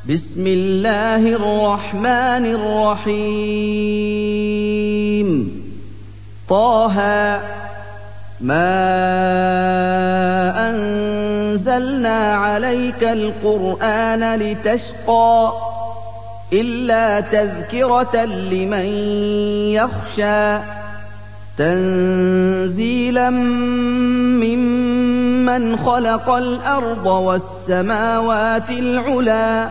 بسم الله الرحمن الرحيم طه ما أنزلنا عليك القرآن لتشقى إلا تذكرة لمن يخشى تنزيلا ممن خلق الأرض والسماوات العلى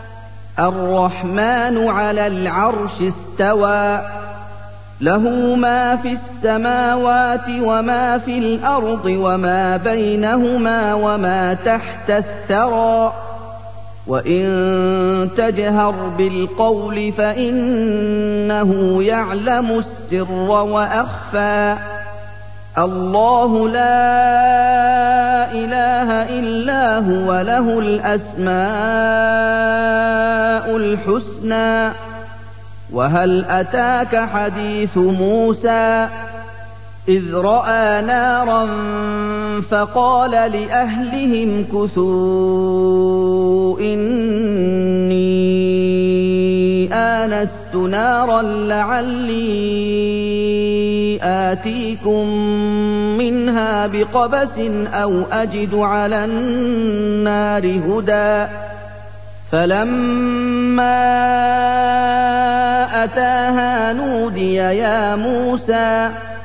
الرحمن على العرش استوى له ما في السماوات وما في الأرض وما بينهما وما تحت الثرى وإن تجهر بالقول فإنه يعلم السر وأخفى الله لا إله إلا هو له الأسماء الحسنى وهل أتاك حديث موسى إذ رأى نارا فقال لأهلهم كثوا إني آنست نارا لعلي آتيكم منها بقبس أو أجد على النار هدى فلما أتاها نودي يا موسى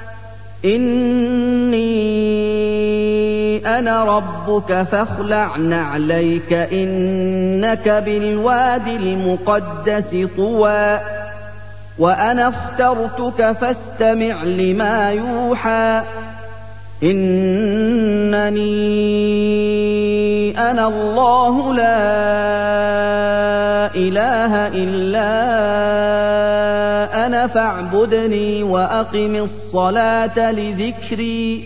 إني أنا ربك فاخلع نعليك إنك بالواد المقدس طوى وأنا اخترتك فاستمع لما يوحى إنني أنا الله لا إله إلا أنا فاعبدني وأقم الصلاة لذكري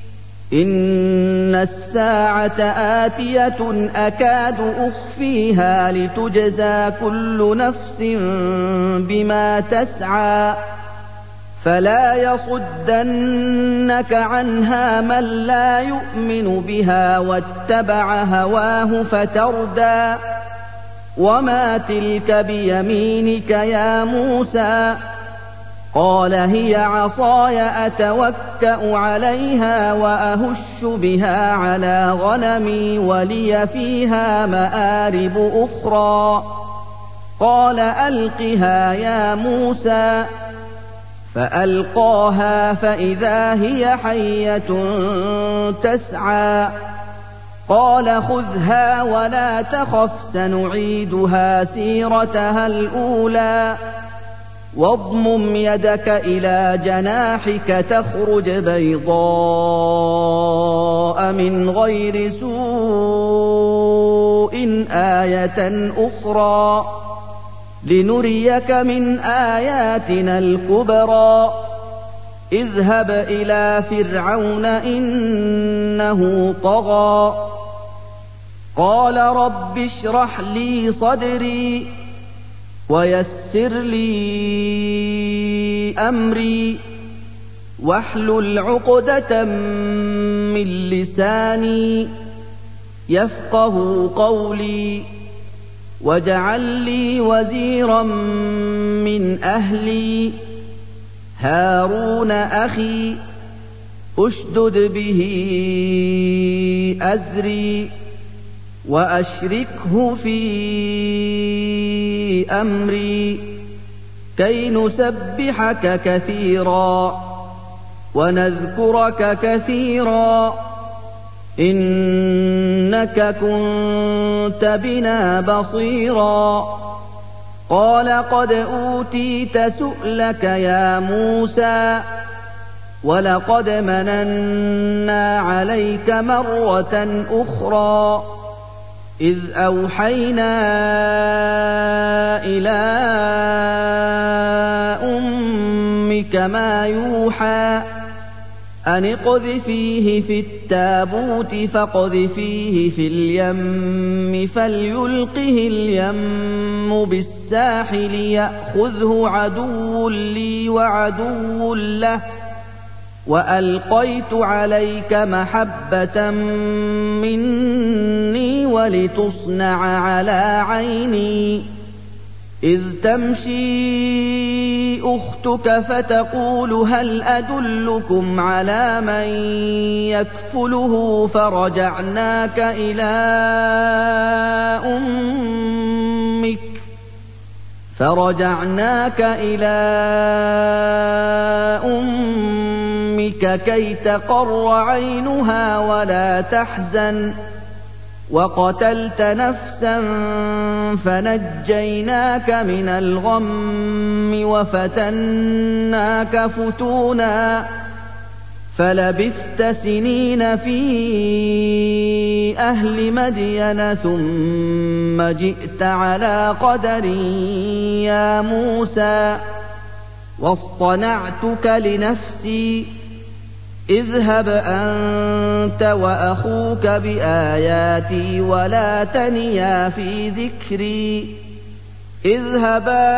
إن الساعة آتية أكاد أخفيها لتجزى كل نفس بما تسعى فلا يصدنك عنها من لا يؤمن بها واتبع هواه فتردى وما تلك بيمينك يا موسى قال هي عصاي أتوكأ عليها وأهش بها على غنمي ولي فيها مآرب أخرى قال ألقها يا موسى فألقاها فإذا هي حية تسعى قال خذها ولا تخف سنعيدها سيرتها الأولى واضمم يدك إلى جناحك تخرج بيضاء من غير سوء آية أخرى لنريك من آياتنا الكبرى اذهب إلى فرعون إنه طغى قال رب اشرح لي صدري ويسر لي أمري واحلل عقدة من لساني يفقه قولي واجعل لي وزيرا من أهلي هارون أخي أشدد به أزري وأشركه في أمري كي نسبحك كثيرا ونذكرك كثيرا إنك كنت بنا بصيرا قال قد أوتيت سؤلك يا موسى ولقد مننا عليك مرة أخرى إذ أوحينا إلى أمك ما يوحى أن اقذفيه في التابوت فاقذفيه في اليم فليلقه اليم بالساحل يأخذه عدو لي وعدو له وألقيت عليك محبة مني ولتصنع على عيني إذ تمشي أختك فتقول هل أدلكم على من يكفله فرجعناك إلى أمك كي تقر عينها ولا تحزن وقتلت نفسا فنجيناك من الغم وفتناك فتونا فلبثت سنين في أهل مدين ثم جئت على قدر يا موسى واصطنعتك لنفسي اذهب أنت وأخوك بآياتي ولا تنيا في ذكري اذهبا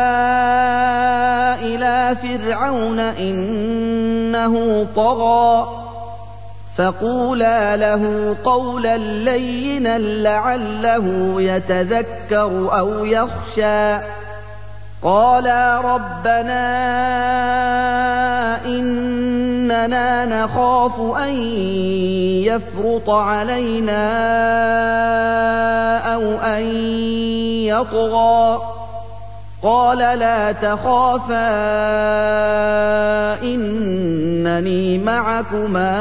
إلى فرعون إنه طغى فقولا له قولا لينا لعله يتذكر أو يخشى قالا ربنا إننا نخاف أن يفرط علينا أو أن يطغى قال لا تخافا إنني معكما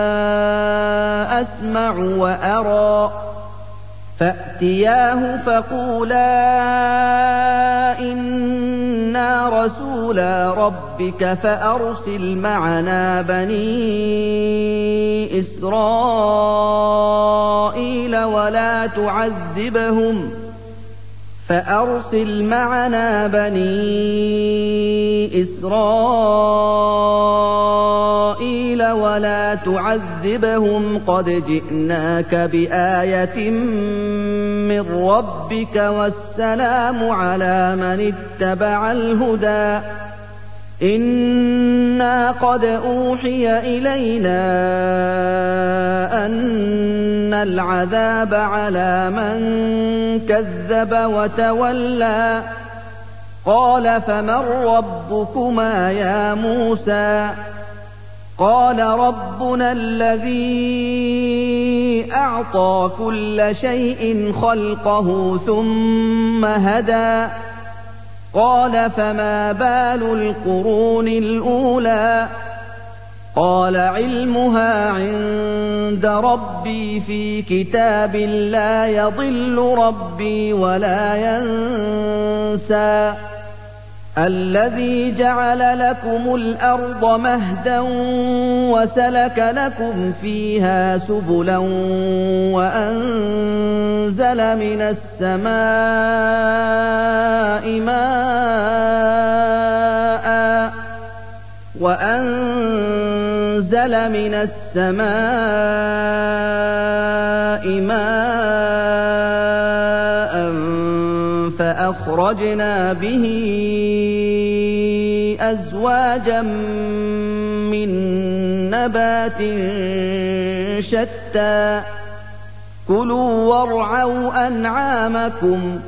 أسمع وأرى فأتياه فقولا إنا رسولا ربك فأرسل معنا بني إسرائيل ولا تعذبهم قد جئناك بآية من ربك والسلام على من اتبع الهدى إنا قد أوحي إلينا أن العذاب على من كذب وتولى قال فمن ربكما يا موسى قال ربنا الذي أعطى كل شيء خلقه ثم هدى قال فما بال القرون الأولى قال علمها عند ربي في كتاب لا يضل ربي ولا ينسى الذي جعل لكم الأرض مهدا وسلك لكم فيها سبلا وأنزل من السماء ماء فأخرجنا به أزواجا من نبات شتى كلوا وارعوا أنعامكم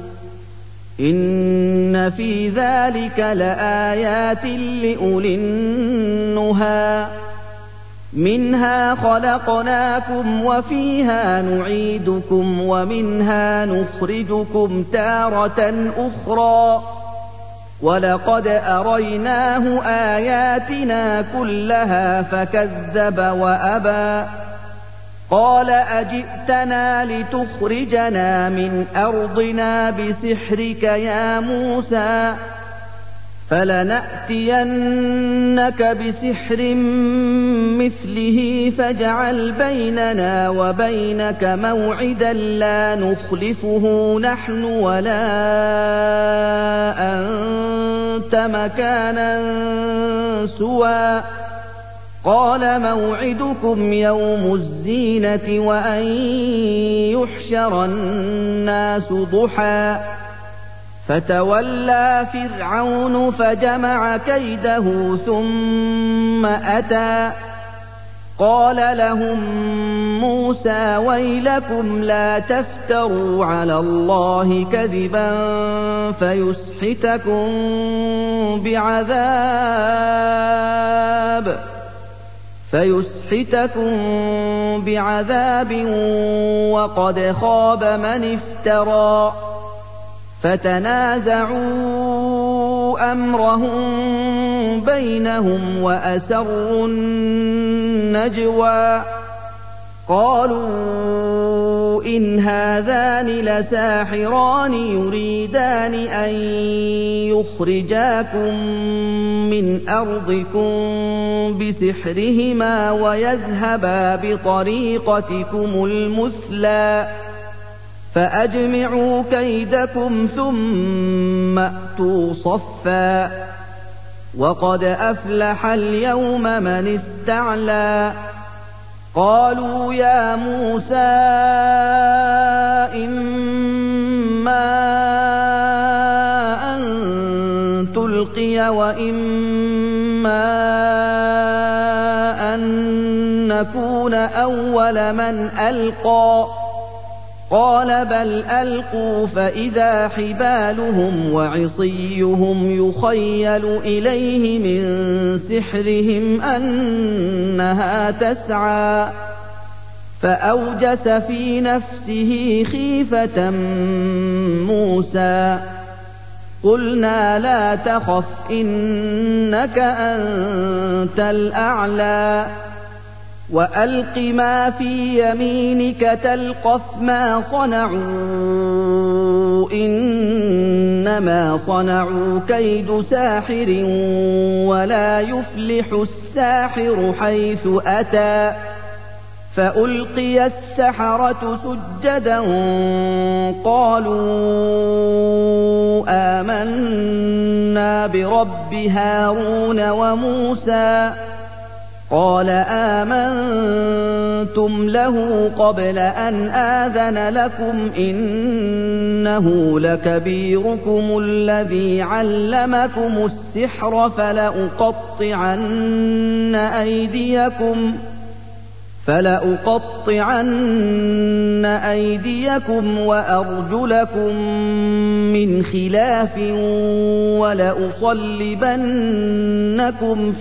إن في ذلك لآيات لأولي النهى منها خلقناكم وفيها نعيدكم ومنها نخرجكم تارة أخرى ولقد أريناه آياتنا كلها فكذب وأبى قال أجئتنا لتخرجنا من أرضنا بسحرك يا موسى فلنأتينك بسحر مثله فاجعل بيننا وبينك موعدا لا نخلفه نحن ولا أنت مكانا سوى قال موعدكم يوم الزينة وأن يحشر الناس ضحى فتولى فرعون فجمع كيده ثم أتى قال لهم موسى ويلكم لا تفتروا على الله كذبا فيسحتكم بعذاب وقد خاب من افترى فتنازعوا أمرهم بينهم وأسروا النجوى قالوا إن هذان لساحران يريدان أن يخرجاكم من أرضكم بسحرهما ويذهبا بطريقتكم المثلى فأجمعوا كيدكم ثم أتوا صفا وقد أفلح اليوم من استعلى قالوا يا موسى إما أن تلقي وإما أن نكون أول من ألقى قال بل ألقوا فإذا حبالهم وعصيهم يخيل إليه من سحرهم أنها تسعى فأوجس في نفسه خيفة موسى قلنا لا تخف إنك أنت الأعلى وألق ما في يمينك تلقف ما صنعوا إنما صنعوا كيد ساحر ولا يفلح الساحر حيث أتى فألقي السحرة سجدا قالوا آمنا برب هارون وموسى قال آمنتم له قبل أن آذن لكم إنه لكبيركم الذي علمكم السحر فلأقطعن أيديكم وأرجلكم من خلاف ولأصلبنكم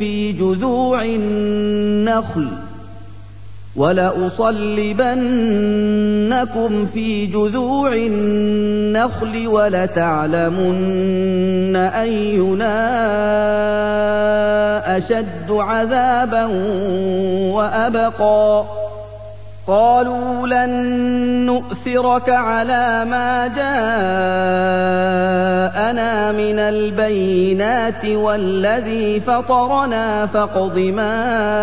في جذوع النخل ولتعلمن أينا أشد عذابا وأبقى قالوا لن نؤثرك على ما جاءنا من البينات والذي فطرنا فاقض ما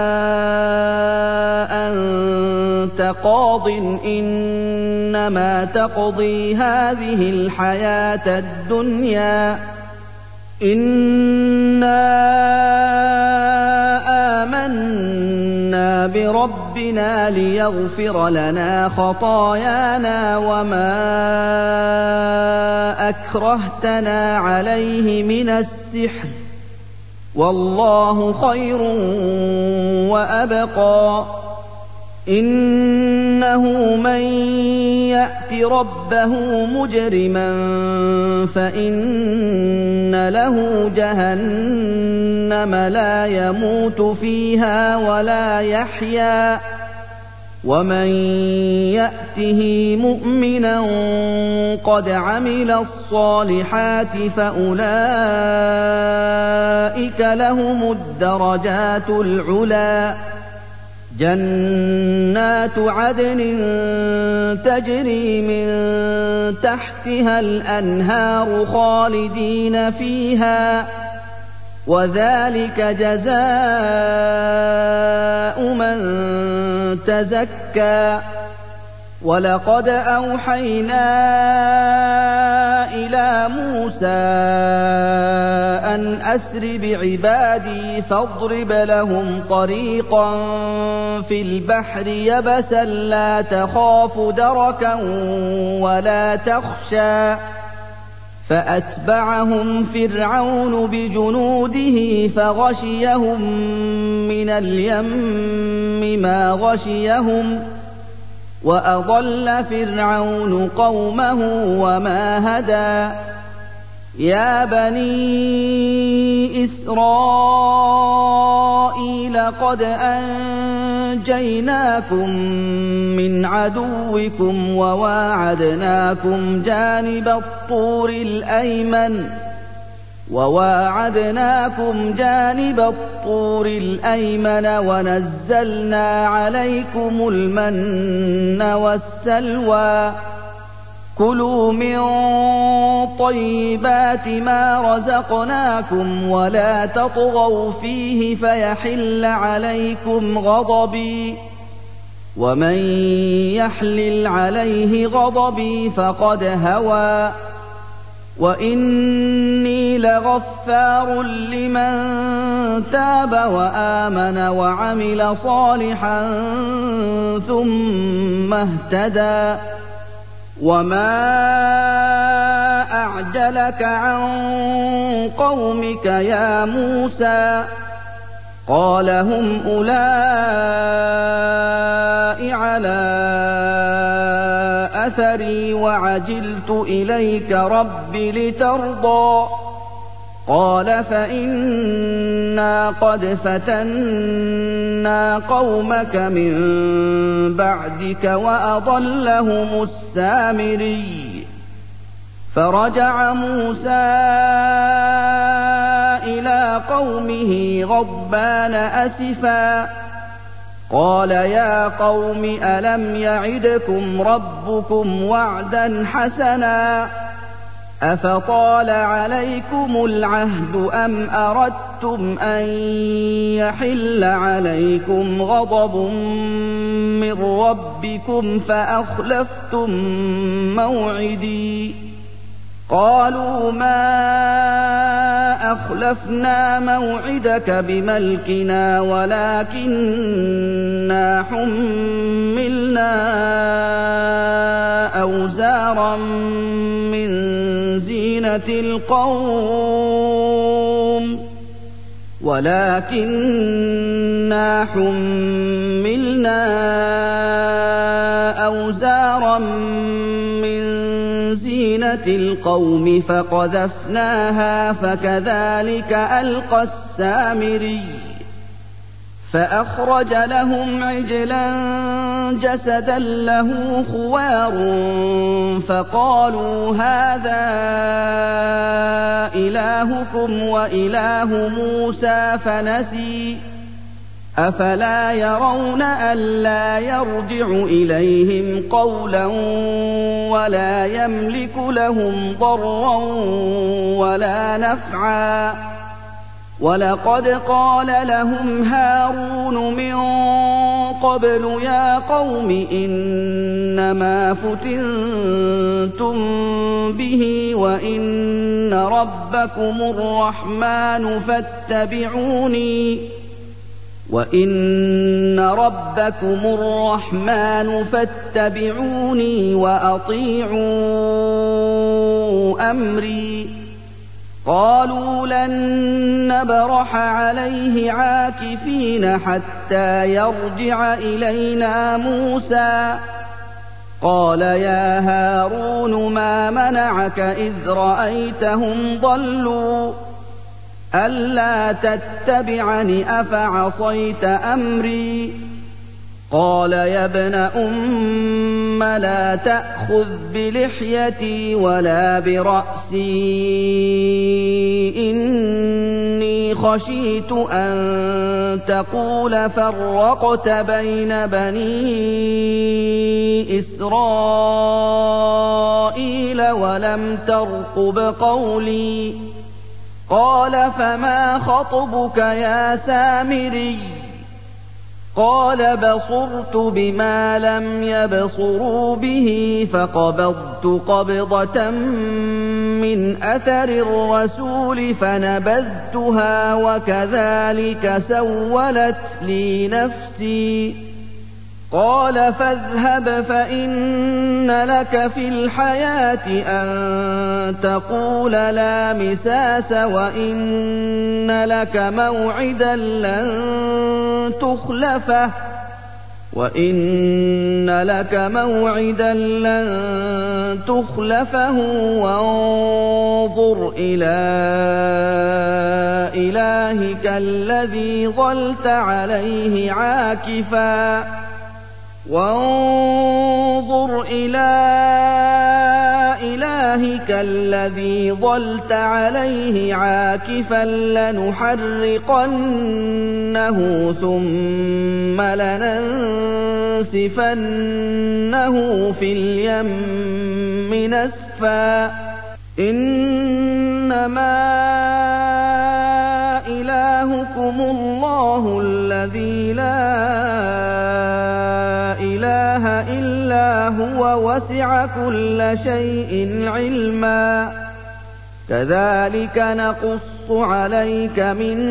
أنت قاض إنما تقضي هذه الحياة الدنيا إنا آمنا بربنا ليغفر لنا خطايانا وما أكرهتنا عليه من السحر والله خير وأبقى إنه من يأت ربه مجرما فإن له جهنم لا يموت فيها ولا يحيا ومن يأته مؤمنا قد عمل الصالحات فأولئك لهم الدرجات العلى جنات عدن تجري من تحتها الأنهار خالدين فيها وذلك جزاء من تزكى ولقد أوحينا إلى موسى أن أسر بعبادي فاضرب لهم طريقا في البحر يبسا لا تخاف دركا ولا تخشى فأتبعهم فرعون بجنوده فغشيهم من اليم ما غشيهم وأضل فرعون قومه وما هدى يا بني إسرائيل قد أنجيناكم من عدوكم وواعدناكم جانب الطور الأيمن ونزلنا عليكم المن والسلوى كلوا من طيبات ما رزقناكم ولا تطغوا فيه فيحل عليكم غضبي ومن يحلل عليه غضبي فقد هوى وإني لغفار لمن تاب وآمن وعمل صالحا ثم اهتدى وما أعجلك عن قومك يا موسى قال هم أولئك على أثري وعجلت إليك رب لترضى قال فإنا قد فتنا قومك من بعدك وأضلهم السامري فرجع موسى إلى قومه غضبان أسفا قال يا قوم ألم يعدكم ربكم وعدا حسنا أفطال عليكم العهد أم أردتم أن يحل عليكم غضب من ربكم فأخلفتم موعدي قالوا ما أخلفنا موعدك بملكنا ولكننا حملنا أوزارا من زينة القوم فقذفناها فكذلك ألقى السامري فأخرج لهم عجلا جسدا له خوار فقالوا هذا إلهكم وإله موسى فنسي أفلا يرون ألا يرجع إليهم قولا ولا يملك لهم ضرا ولا نفعا ولقد قال لهم هارون من قبل يا قوم إنما فتنتم به وإن ربكم الرحمن فاتبعوني وأطيعوا أمري قالوا لن نبرح عليه عاكفين حتى يرجع إلينا موسى قال يا هارون ما منعك إذ رأيتهم ضلوا ألا تتبعني أفعصيت أمري قال يا ابن أم لا تأخذ بلحيتي ولا برأسي إني خشيت أن تقول فرقت بين بني إسرائيل ولم ترقب قولي قال فما خطبك يا سامري قال بصرت بما لم يبصروا به فقبضت قبضة من أثر الرسول فنبذتها وكذلك سولت لي نفسي قَالَ فَاذْهَبْ فَإِنَّ لَكَ فِي الْحَيَاةِ أَن تَقُولَ لَا مِسَاسَ وَإِنَّ لَكَ مَوْعِدًا لَّن تُخْلَفَهُ وَانظُرْ إِلَىٰ إِلَٰهِكَ الَّذِي ظَلْتَ عَلَيْهِ عَاكِفًا لَّنُحَرِّقَنَّهُ ثُمَّ لَنَنسِفَنَّهُ فِي الْيَمِّ نَسْفًا إِنَّمَا إِلَٰهُكُمُ اللَّهُ الَّذِي لَا إِلَٰهَ إِلَّا هُوَ وَسِعَ كُلَّ شَيْءٍ عِلْمًا كَذَٰلِكَ نَقُصُّ عَلَيْكَ مِنْ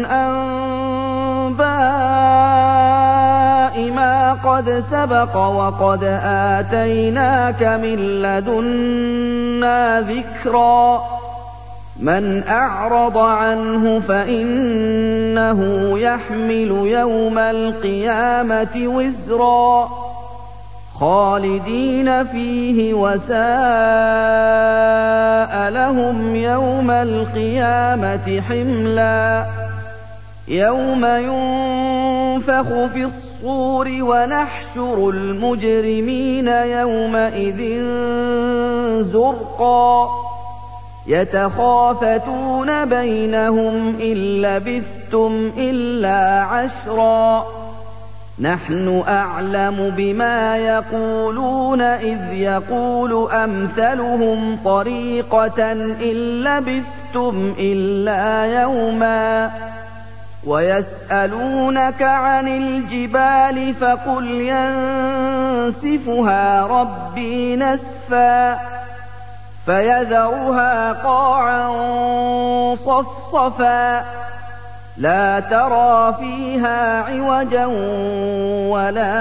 أَنبَاءِ مَا قَدْ سَبَقَ وَقَدْ آتَيْنَاكَ مِن لَّدُنَّا ذِكْرًا مَّنْ أَعْرَضَ عَنْهُ فَإِنَّهُ يَحْمِلُ يَوْمَ الْقِيَامَةِ وِزْرًا خَالِدِينَ فِيهِ وَسَاءَ لَهُمْ يَوْمَ الْقِيَامَةِ حِمْلًا يَوْمَ يُنفَخُ فِي الصُّورِ وَنَحْشُرُ الْمُجْرِمِينَ يَوْمَئِذٍ زُرْقًا يَتَخَافَتُونَ بَيْنَهُمْ إِن لَّبِثْتُمْ إِلَّا عَشْرًا نَّحْنُ أَعْلَمُ بِمَا يَقُولُونَ إِذْ يَقُولُ أَمْثَلُهُمْ طَرِيقَةً إِن لَّبِثْتُمْ إِلَّا يَوْمًا وَيَسْأَلُونَكَ عَنِ الْجِبَالِ فَقُلْ يَنسِفُهَا رَبِّي نَسْفًا فَيَذَرُهَا قَاعًا صَفْصَفًا لَّا تَرَىٰ فِيهَا عِوَجًا وَلَا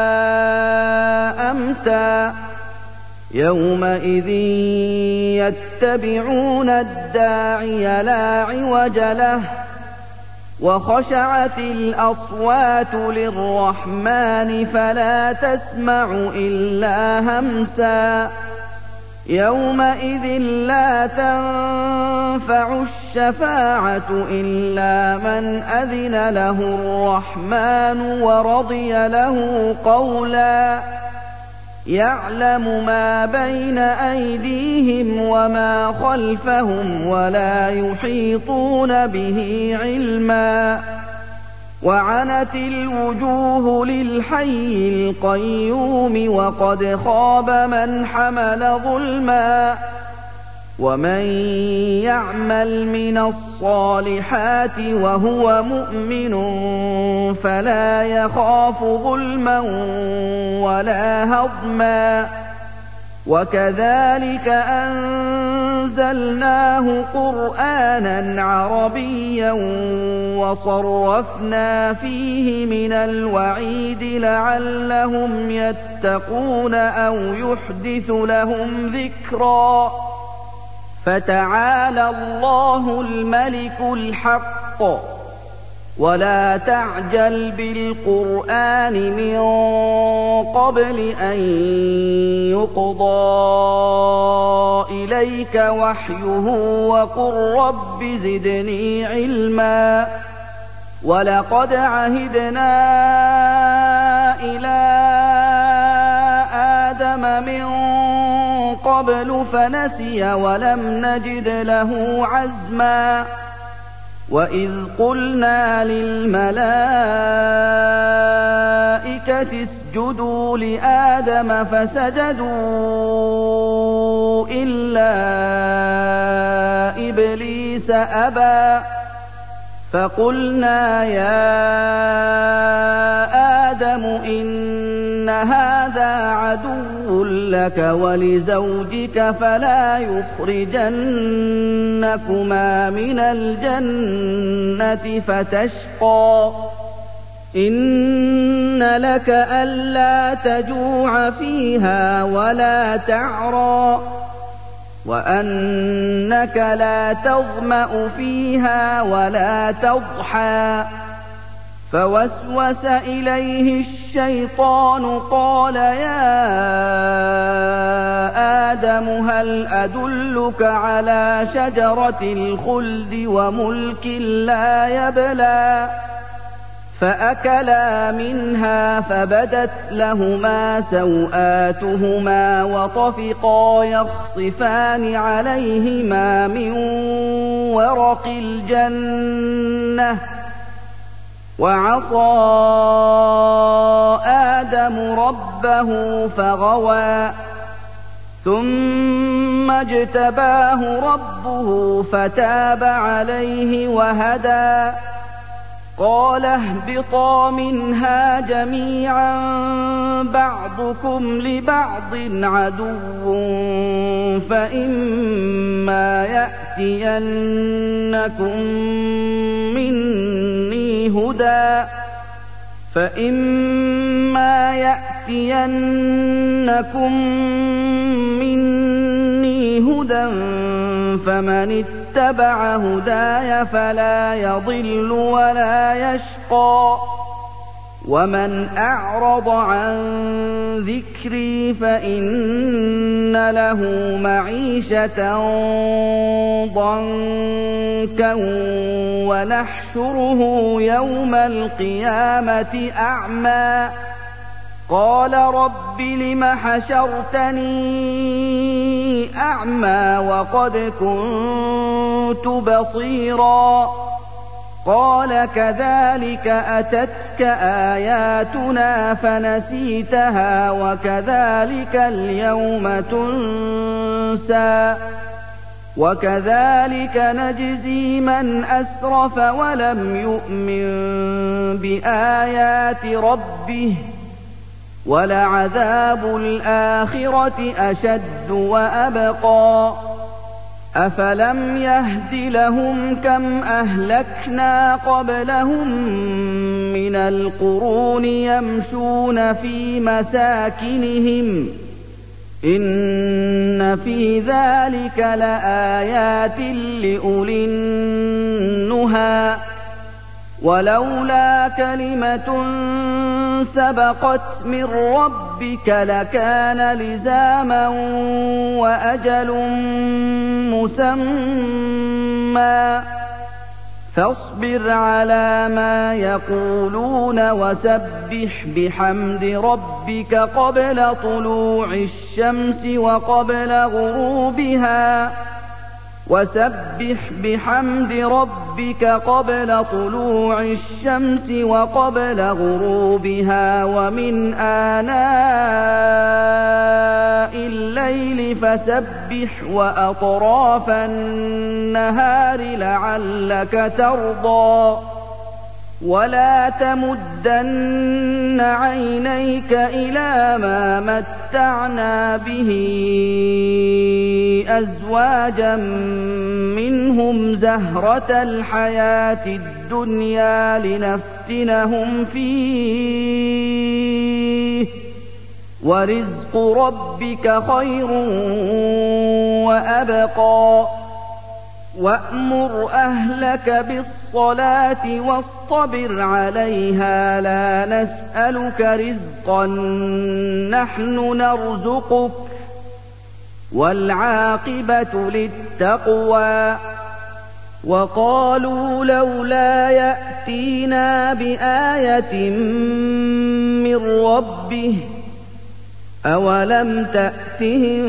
أَمْتًا يَوْمَئِذٍ يَتَّبِعُونَ الدَّاعِيَ لَا عِوَجَ لَهُ وَخَشَعَتِ الْأَصْوَاتُ لِلرَّحْمَٰنِ فَلَا تَسْمَعُ إِلَّا هَمْسًا يَوْمَئِذٍ لَّا تَنفَعُ الشَّفَاعَةُ إِلَّا مَنْ أَذِنَ لَهُ الرَّحْمَٰنُ وَرَضِيَ لَهُ قَوْلًا يَعْلَمُ مَا بَيْنَ أَيْدِيهِمْ وَمَا خَلْفَهُمْ وَلَا يُحِيطُونَ بِهِ عِلْمًا وَعَنَتِ الْوُجُوهُ لِلْحَيِّ الْقَيُّومِ وَقَدْ خَابَ مَنْ حَمَلَ ظُلْمًا وَمَن يَعْمَلْ مِنَ الصَّالِحَاتِ وَهُوَ مُؤْمِنٌ فَلَا يَخَافُ ظُلْمًا وَلَا هَضْمًا وَكَذَٰلِكَ أَنزَلْنَاهُ قُرْآنًا عَرَبِيًّا وَصَرَّفْنَا فِيهِ مِنَ الْوَعِيدِ لَعَلَّهُمْ يَتَّقُونَ أَوْ يُحْدِثُ لَهُمْ ذِكْرًا فَتَعَالَى اللَّهُ الْمَلِكُ الْحَقُّ وَلَا تَعْجَلْ بِالْقُرْآنِ مِن قَبْلِ أَن يُقْضَىٰ إِلَيْكَ وَحْيُهُ وَقُل رَّبِّ زِدْنِي عِلْمًا وَلَقَدْ عَهِدْنَا إِلَىٰ آدَمَ مِن قَبْلُ فَنَسِيَ وَلَمْ نَجِدْ لَهُ عَزْمًا وَإِذْ قُلْنَا لِلْمَلَائِكَةِ اسْجُدُوا لِآدَمَ فَسَجَدُوا إِلَّا إِبْلِيسَ أَبَىٰ فَقُلْنَا يَا آدَمُ إِنَّ هَٰذَا عَدُوٌّ لَّكَ وَلِزَوْجِكَ فَلَا يُخْرِجَنَّكُمَا مِنَ الْجَنَّةِ فَتَشْقَىٰ إن لك ألا تجوع فيها ولا تعرى وأنك لا تظمأ فيها ولا تضحى فوسوس إليه الشيطان قال يا آدم هل أدلك على شجرة الخلد وملك لا يبلى فأكلا منها فبدت لهما سوآتهما وطفقا يخصفان عليهما من ورق الجنة وعصى آدم ربه فغوى ثم اجتباه ربه فتاب عليه وهدى قال اهبطا منها جميعا بعضكم لبعض عدو فإما يأتينكم مني هدى فمن اتبع هداي فلا يضل ولا يشقى ومن أعرض عن ذكري فإن له معيشة ضنكا ونحشره يوم القيامة أعمى قال رب لم حشرتني أعمى وقد كنت بصيرا قال كذلك أتتك آياتنا فنسيتها وكذلك اليوم تنسى وكذلك نجزي من أسرف ولم يؤمن بآيات ربه ولعذاب الآخرة أشد وأبقى أفلم يهد لهم كم أهلكنا قبلهم من القرون يمشون في مساكنهم إن في ذلك لآيات لأولي النهى ولولا كلمة سبقت من ربك لكان لزاما وأجل مسمى فاصبر على ما يقولون وسبح بحمد ربك قبل طلوع الشمس وقبل غروبها وسبح بحمد ربك قبل طلوع الشمس وقبل غروبها ومن آناء الليل فسبح وأطراف النهار لعلك ترضى ولا تمدن عينيك إلى ما متعنا به أزواجا منهم زهرة الحياة الدنيا لنفتنهم فيه ورزق ربك خير وأبقى وأمر أهلك بالصلاة واصطبر عليها لا نسألك رزقا نحن نرزقك والعاقبة للتقوى وقالوا لولا يأتينا بآية من ربه أولم تأتهم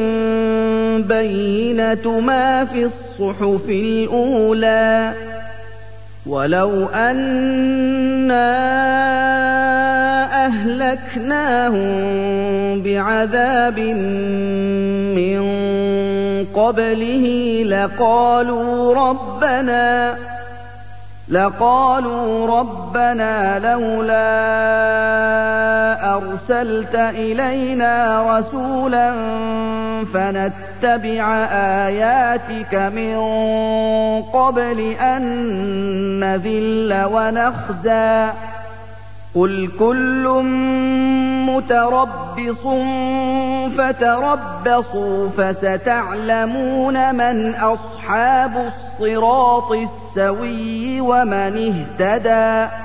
بينة ما في الصحف الأولى ولو أنا أهلكناهم بعذاب من قبله لقالوا ربنا لولا أرسلت إلينا رسولا فنتبع آياتك من قبل أن نذل ونخزى قُلْ كُلٌّ مُّتَرَبِّصٌ فَتَرَبَّصُوا فَسَتَعْلَمُونَ مَنْ أَصْحَابُ الصِّرَاطِ السَّوِيِّ وَمَنِ اهْتَدَىٰ